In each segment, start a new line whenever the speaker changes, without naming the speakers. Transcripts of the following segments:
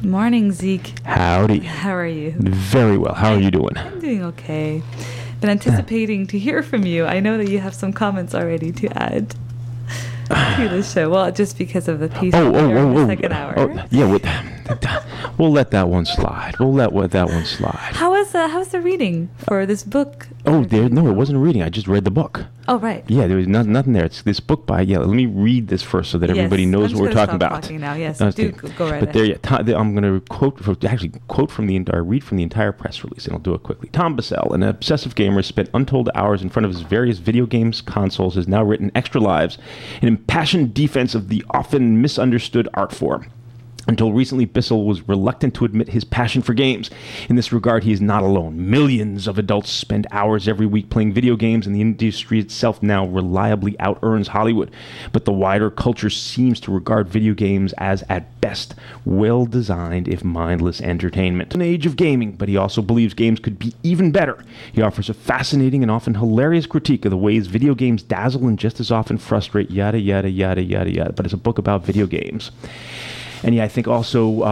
Morning, Zeke.
Howdy.
How are you?
Very well. How are you doing?
I'm doing okay. Been anticipating to hear from you. I know that you have some comments already to add to the show. Well, just because of the piece in the second hour.
We'll let that one slide. We'll let that one slide.
How's the reading for this book?
It wasn't a reading. I just read the book.
Oh, right.
Yeah, there was nothing there. It's this book by, let me read this first so that everybody knows what we're talking about.
Now. Yes, do go right
ahead. I'm going to quote from read from the entire press release, and I'll do it quickly. Tom Bissell, an obsessive gamer, spent untold hours in front of his various video games consoles, has now written Extra Lives, an impassioned defense of the often misunderstood art form. Until recently, Bissell was reluctant to admit his passion for games. In this regard, he is not alone. Millions of adults spend hours every week playing video games, and the industry itself now reliably out-earns Hollywood. But the wider culture seems to regard video games as, at best, well-designed, if mindless entertainment. An age of gaming, but he also believes games could be even better. He offers a fascinating and often hilarious critique of the ways video games dazzle and just as often frustrate, yada, yada, yada, yada, yada. But it's a book about video games. And I think also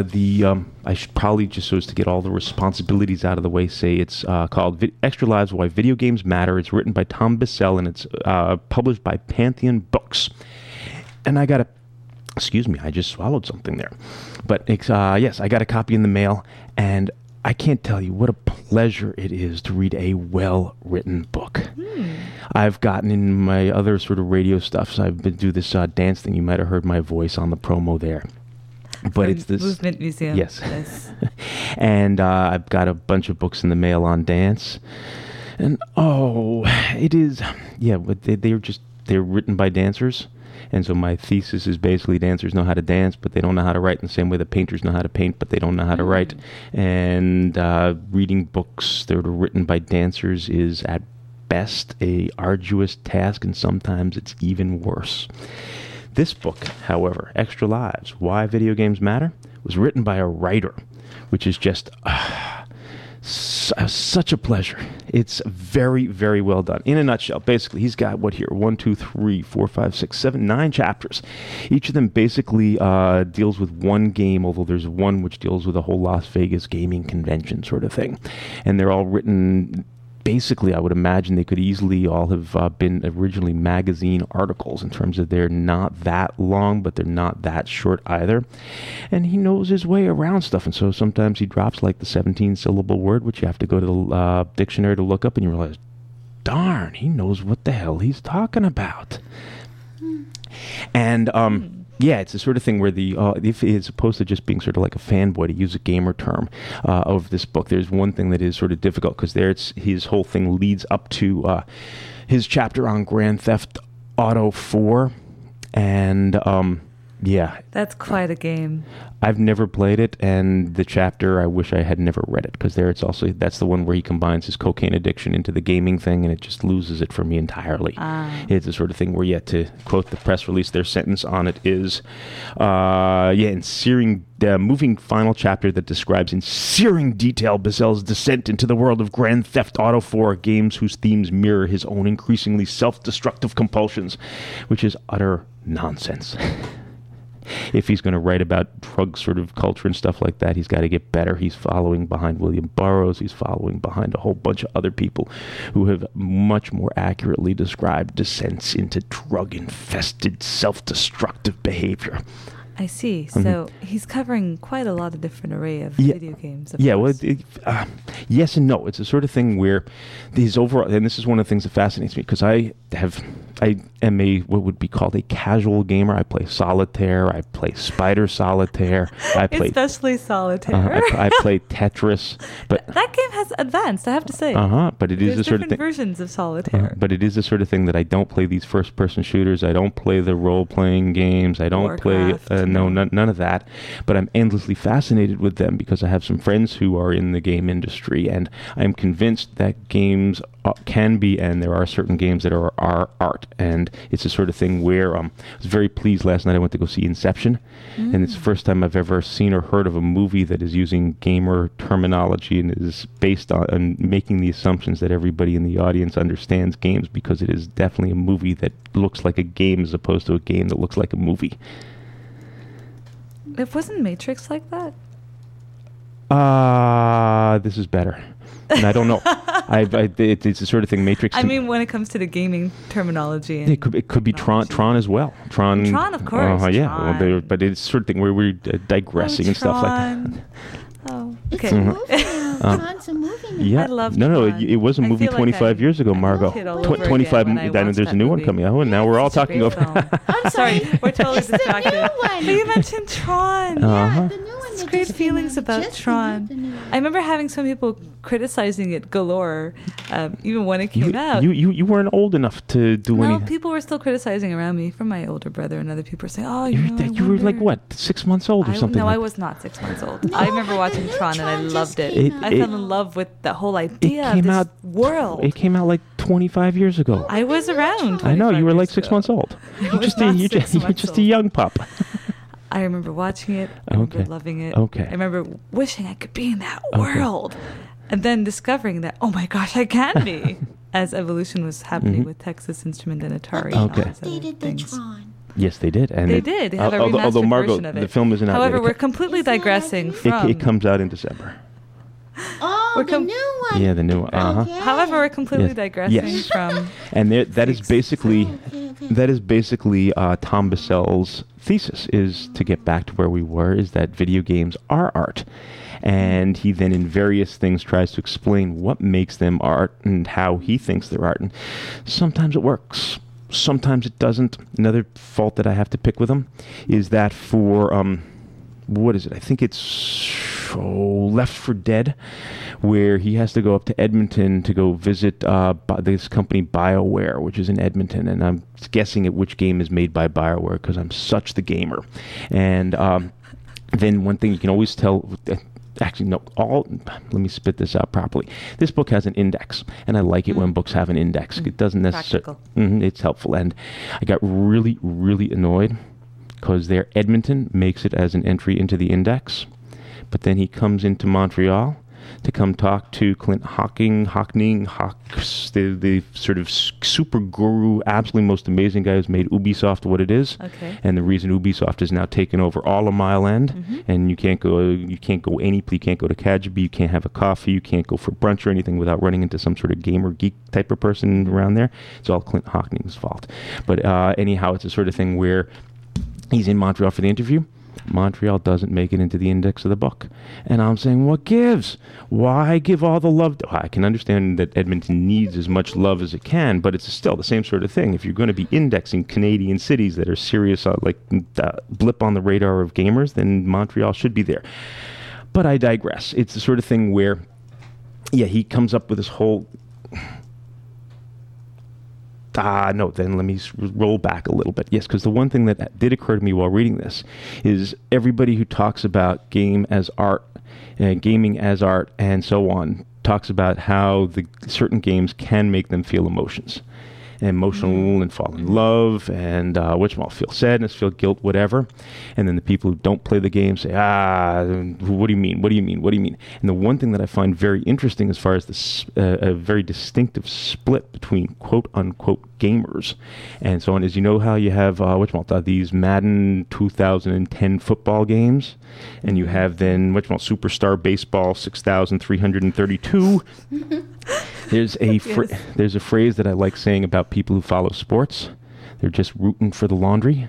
I should probably, just so as to get all the responsibilities out of the way, say it's called Extra Lives, Why Video Games Matter. It's written by Tom Bissell, and it's published by Pantheon Books. And I just swallowed something there. But yes, I got a copy in the mail, and I can't tell you what a pleasure it is to read a well-written book. I've gotten in my other sort of radio stuff, so I've been do this dance thing. You might have heard my voice on the promo there. But it's this
Movement Museum.
Yes. And I've got a bunch of books in the mail on dance. And it is, but they're written by dancers. And so my thesis is basically dancers know how to dance, but they don't know how to write in the same way that painters know how to paint, but they don't know how to write. And reading books that are written by dancers is at best a arduous task, and sometimes it's even worse. This book, however, Extra Lives, Why Video Games Matter, was written by a writer, which is just such a pleasure. It's very, very well done. In a nutshell, basically, he's got 9 chapters. Each of them basically deals with one game, although there's one which deals with a whole Las Vegas gaming convention sort of thing. And they're all written, basically, I would imagine they could easily all have been originally magazine articles in terms of they're not that long, but they're not that short either. And he knows his way around stuff, and so sometimes he drops like the 17-syllable word, which you have to go to the dictionary to look up, and you realize, darn, he knows what the hell he's talking about. And it's the sort of thing where if as opposed to just being sort of like a fanboy, to use a gamer term of this book, there's one thing that is sort of difficult, because his whole thing leads up to his chapter on Grand Theft Auto 4, and
that's quite a game.
I've never played it, and the chapter, I wish I had never read it, because that's the one where he combines his cocaine addiction into the gaming thing, and it just loses it for me entirely. It's the sort of thing where, to quote the press release, their sentence on it is, in searing, moving final chapter that describes in searing detail Bissell's descent into the world of Grand Theft Auto 4, games whose themes mirror his own increasingly self-destructive compulsions, which is utter nonsense. If he's going to write about drug sort of culture and stuff like that, he's got to get better. He's following behind William Burroughs. He's following behind a whole bunch of other people who have much more accurately described descents into drug-infested, self-destructive behavior.
I see. So he's covering quite a lot of different array of video games.
Yes and no. It's the sort of thing where these overall, and this is one of the things that fascinates me, because I am what would be called a casual gamer. I play solitaire. I play Spider Solitaire.
Especially solitaire.
I play Tetris. But
that game has advanced, I have to say.
But it is the sort of thing.
Different versions of solitaire.
But it is the sort of thing that I don't play these first-person shooters. I don't play the role-playing games. I don't
Warcraft.
play. None of that. But I'm endlessly fascinated with them, because I have some friends who are in the game industry, and I'm convinced that games can be, and there are certain games that are art. And it's the sort of thing where I was very pleased last night. I went to go see Inception, and it's the first time I've ever seen or heard of a movie that is using gamer terminology and is based on making the assumptions that everybody in the audience understands games, because it is definitely a movie that looks like a game as opposed to a game that looks like a movie.
It wasn't Matrix like that?
This is better. And I don't know. It's the sort of thing Matrix.
I mean, when it comes to the gaming terminology, and
it could be Tron as well. Tron,
of course.
Yeah, well, but it's sort of thing where we're digressing and stuff like that.
Oh, okay.
It's a movie. Tron's a movie.
Yeah,
I love
no,
Tron.
it was a movie 25 years ago, Margot.
25.
There's a new one coming out, and now we're all talking about.
I'm
Sorry, we're totally
It's the new
distracted.
one.
But you mentioned Tron.
Yeah, the new one.
It's
that
great
just came
feelings
out.
about
Just
Tron.
the new one.
I remember having some people criticizing it galore, even when it came out.
You weren't old enough to do
No,
anything.
people were still criticizing around me, from my older brother and other people were saying, "Oh,
You were like what, 6 months old or something?
No,
like
I was not 6 months old.
No,
I remember
but
watching
the new
Tron and I
Tron just
loved it.
came
I
out.
fell in love with the whole idea of
came
this
out-
world.
It came out like 25 years ago.
I was around.
I know, you
25
were like
years
6
ago.
months old.
I
You're
was
just
not
you're
6
just
months
a
old.
young pup.
I remember watching it. I remember
Okay.
loving it.
Okay.
I remember wishing I could be in that
Okay.
world. And then discovering that, oh my gosh, I can be. As evolution was happening
Mhm.
with Texas Instrument and Atari
But
and all
Okay.
these other
Updated the
things.
Tron.
Yes, they did. And
They did. They have a remastered
although Margot,
version of it.
the film isn't out
However,
yet.
we're completely
It's not out
digressing
yet?
from...
It comes out in December.
Oh,
We're
the new one.
Yeah, the new one. Uh-huh.
Okay.
However, we're completely
Yes.
digressing
Yes.
from...
And that is basically
Okay.
Tom Bissell's thesis, is to get back to where we were, is that video games are art. And he then in various things tries to explain what makes them art and how he thinks they're art. And sometimes it works. Sometimes it doesn't. Another fault that I have to pick with him is that for, what is it? I think it's Left 4 Dead, where he has to go up to Edmonton to go visit this company BioWare, which is in Edmonton, and I'm guessing at which game is made by BioWare because I'm such the gamer. And then one thing you can always tell. Actually, no. Let me spit this out properly. This book has an index, and I like it when books have an index. It doesn't necessarily. It's helpful, and I got really, really annoyed because their Edmonton makes it as an entry into the index, but then he comes into Montreal to come talk to Clint Hockney, the sort of super guru, absolutely most amazing guy who's made Ubisoft what it is.
Okay.
And the reason Ubisoft has now taken over all of Mile End, and you can't go you can't go to Kajabi, you can't have a coffee, you can't go for brunch or anything without running into some sort of gamer geek type of person around there. It's all Clint Hockney's fault. But anyhow, it's a sort of thing where he's in Montreal for the interview. Montreal doesn't make it into the index of the book. And I'm saying, what gives? Why give all the love? I can understand that Edmonton needs as much love as it can, but it's still the same sort of thing. If you're going to be indexing Canadian cities that are serious, blip on the radar of gamers, then Montreal should be there. But I digress. It's the sort of thing where, yeah, he comes up with this whole... no, then let me roll back a little bit. Yes, because the one thing that did occur to me while reading this is everybody who talks about gaming as art, and so on, talks about how the certain games can make them feel emotions. Emotional and fall in love and feel sadness, feel guilt, whatever. And then the people who don't play the game say, what do you mean? What do you mean? What do you mean? And the one thing that I find very interesting as far as this a very distinctive split between quote unquote gamers and so on is, you know how you have these Madden 2010 football games, and you have then Superstar Baseball 6332. There's a phrase that I like saying about people who follow sports. They're just rooting for the laundry.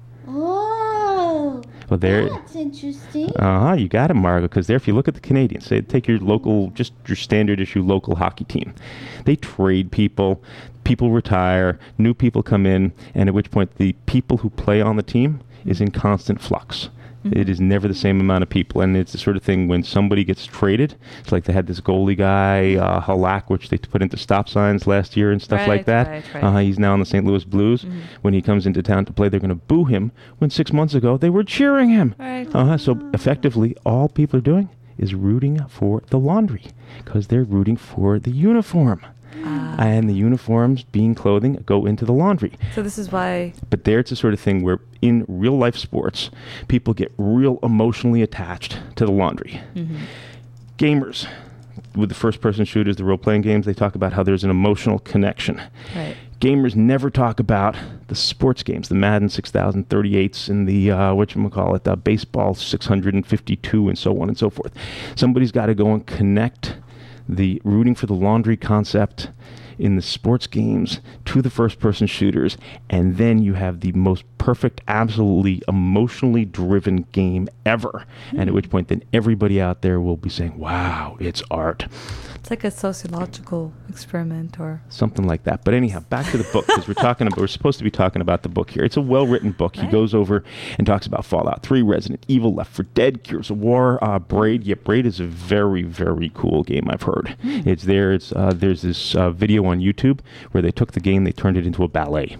Oh,
Well,
that's interesting.
You got it, Margo, because if you look at the Canadians, take your local, just your standard issue local hockey team. They trade people retire, new people come in, and at which point the people who play on the team is in constant flux. It is never the same amount of people, and it's the sort of thing when somebody gets traded. It's like they had this goalie guy, Halak, which they put into stop signs last year and stuff like that. Right. He's now on the St. Louis Blues. When he comes into town to play, they're going to boo him, when 6 months ago they were cheering him.
Right.
So effectively, all people are doing is rooting for the laundry, because they're rooting for the uniform. And the uniforms, being clothing, go into the laundry.
So this is why...
But there it's the sort of thing where in real life sports, people get real emotionally attached to the laundry. Gamers, with the first person shooters, the role playing games, they talk about how there's an emotional connection.
Right.
gamers never talk about the sports games, the Madden 6038s and the, the baseball 652 and so on and so forth. Somebody's got to go and connect the rooting for the laundry concept in the sports games to the first-person shooters, and then you have the most perfect, absolutely emotionally driven game ever. And at which point then everybody out there will be saying, wow, it's art.
It's like a sociological experiment or
something like that. But anyhow, back to the book, because we're supposed to be talking about the book here. It's a well-written book. Right. He goes over and talks about Fallout 3, Resident Evil, Left 4 Dead, Gears of War, Braid. Yeah, Braid is a very, very cool game, I've heard. It's there. There's this video on YouTube where they took the game, they turned it into a ballet.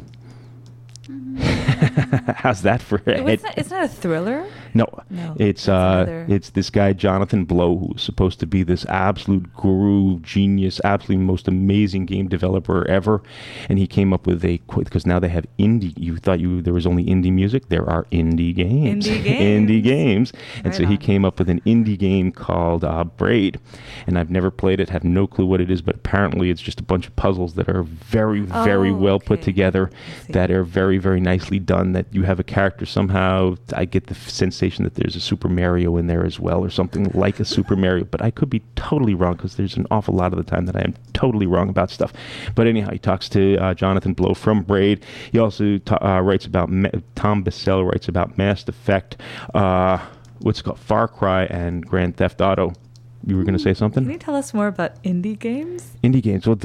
How's that for it?
It's not a thriller?
No. It's this guy Jonathan Blow, who's supposed to be this absolute guru, genius, absolutely most amazing game developer ever, and he came up with because now they have indie. You thought there was only indie music? There are indie games. Indie games. And right so he came up with an indie game called Braid, and I've never played it, have no clue what it is, but apparently it's just a bunch of puzzles that are very, very well put together, that are very, very nicely done, that you have a character somehow. I get the sensation that there's a Super Mario in there as well, or something like a Super Mario, but I could be totally wrong, because there's an awful lot of the time that I am totally wrong about stuff. But anyhow, he talks to Jonathan Blow from Braid. He also writes about, Tom Bissell writes about Mass Effect, what's it called, Far Cry, and Grand Theft Auto. You were going to say something?
Can you tell us more about indie games?
Indie games. Well,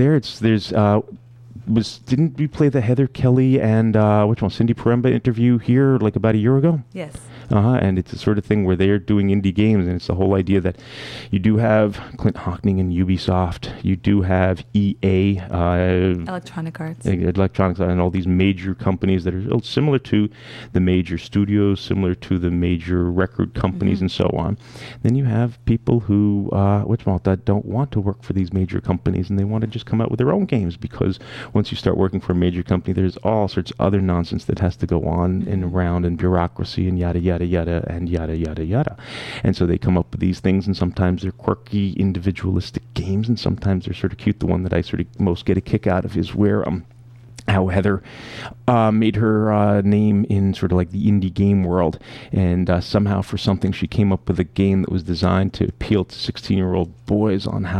didn't we play the Heather Kelly and Cindy Paremba interview here like about a year ago?
Yes.
And it's the sort of thing where they're doing indie games, and it's the whole idea that you do have Clint Hockney and Ubisoft, you do have EA,
Electronic Arts,
and all these major companies that are similar to the major studios, similar to the major record companies, and so on. Then you have people who that don't want to work for these major companies, and they want to just come out with their own games, because once you start working for a major company, there's all sorts of other nonsense that has to go on and around, and bureaucracy and yada yada yada and yada yada yada. And so they come up with these things, and sometimes they're quirky, individualistic games, and sometimes they're sort of cute. The one that I sort of most get a kick out of is where how Heather made her name in sort of like the indie game world, and somehow for something she came up with a game that was designed to appeal to 16-year-old boys on how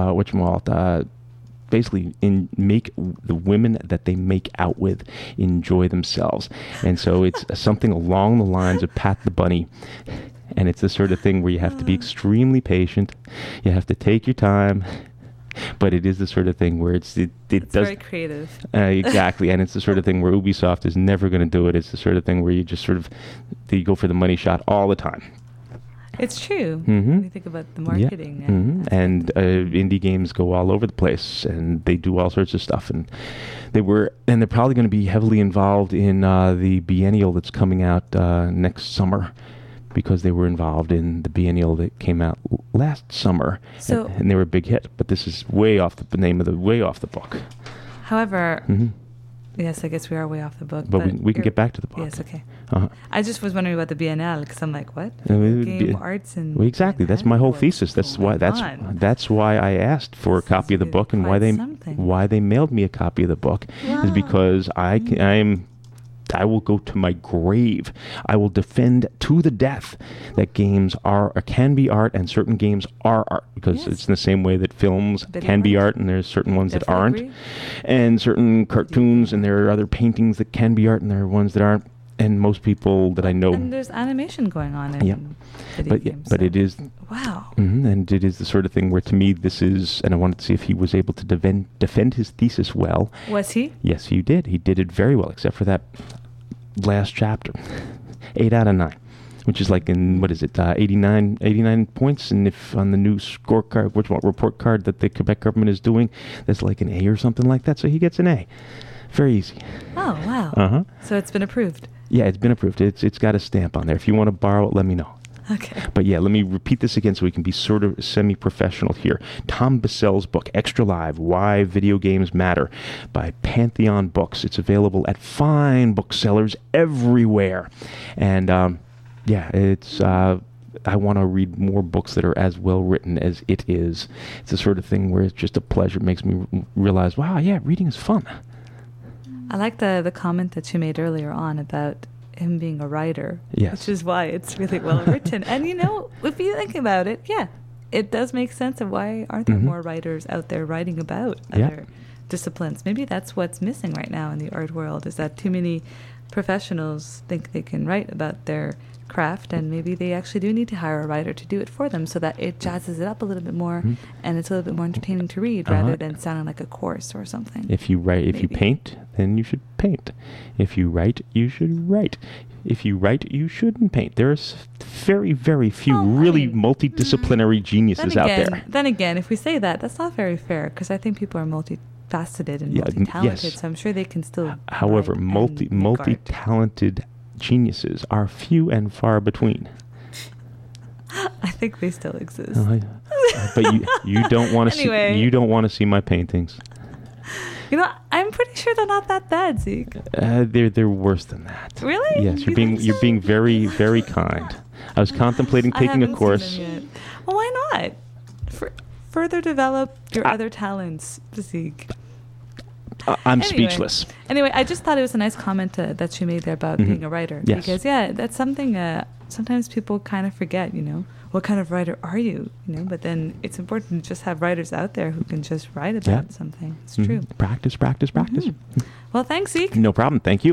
to basically make the women that they make out with enjoy themselves. And so it's something along the lines of Pat the Bunny. And it's the sort of thing where you have to be extremely patient. You have to take your time. But it is the sort of thing where it's
very creative.
Exactly. And it's the sort of thing where Ubisoft is never going to do it. It's the sort of thing where you just you go for the money shot all the time.
It's true. When you think about the marketing.
And indie games go all over the place, and they do all sorts of stuff. And they're probably going to be heavily involved in the biennial that's coming out next summer, because they were involved in the biennial that came out last summer, and they were a big hit. But this is way off the book.
However. Yes, I guess we are way off the book.
But we can get back to the book.
Yes, okay. I just was wondering about the Biennale, because I'm like, what? Game arts and
exactly. That's my whole thesis. That's why I asked for a copy of the book, and why they mailed me a copy of the book is because I will go to my grave. I will defend to the death that games can be art, and certain games are art, because it's in the same way that films can be art, and there's certain ones that aren't, and certain cartoons, and there are other paintings that can be art, and there are ones that aren't. And most people that I know,
and there's animation going on in video games.
But it is
wow,
and it is the sort of thing where, to me, this is, and I wanted to see if he was able to defend his thesis well.
Was he?
Yes, he did. He did it very well, except for that last chapter. 8 out of 9, which is like 89 points, and if on the new scorecard, report card that the Quebec government is doing, that's like an A or something like that. So he gets an A. Very easy.
Oh wow. So it's been approved.
Yeah, it's been approved. It's got a stamp on there. If you want to borrow it, let me know.
Okay.
But yeah, let me repeat this again so we can be sort of semi-professional here. Tom Bissell's book, Extra Live, Why Video Games Matter, by Pantheon Books. It's available at fine booksellers everywhere. And it's... I want to read more books that are as well written as it is. It's the sort of thing where it's just a pleasure. It makes me realize, wow, yeah, reading is fun.
I like the comment that you made earlier on about him being a writer.
Yes.
Which is why it's really well written. And if you think about it, yeah, it does make sense of why aren't there more writers out there writing about other disciplines. Maybe that's what's missing right now in the art world, is that too many professionals think they can write about their craft, and maybe they actually do need to hire a writer to do it for them so that it jazzes it up a little bit more and it's a little bit more entertaining to read rather than sounding like a course or something.
If you paint, then you should paint. If you write, you should write. If you write, you shouldn't paint. There's very, very few multidisciplinary geniuses out there.
Then again, if we say that, that's not very fair, because I think people are multifaceted and multi-talented, so I'm sure they can still.
However, multi-talented geniuses are few and far between.
I think they still exist.
But you don't want to
Anyway.
you don't want to see my paintings.
I'm pretty sure they're not that bad, Zeke.
They're worse than that.
Really?
Yes,
You think
you're
so?
being very, very kind. I was contemplating taking a course.
Seen them yet. Well, why not? Further develop your other talents, Zeke.
I'm speechless.
Anyway, I just thought it was a nice comment that you made there about being a writer.
Yes.
Because, that's something sometimes people kind of forget, What kind of writer are you? But then it's important to just have writers out there who can just write about something. It's true.
Practice.
Well, thanks, Zeke.
No problem. Thank you.